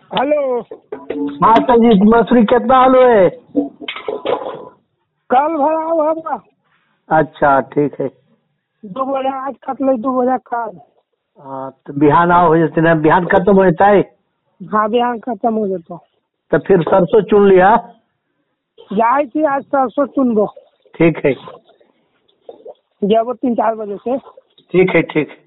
Hello. हाँ sir जी, मसूरी कितना आलू है? कल भरा हुआ बा। अच्छा ठीक है। 2 बजे आज कट ले, 2 बजे कल। हाँ तो बिहान आओ हो जैसे ना, बिहान खत्म हो जाता है। हाँ बिहान खत्म हो जाता। तो फिर सरसों चुन लिया। जाए थी आज सरसों चुनबो। ठीक है। जब 3-4 बजे से। ठीक है ठीक है।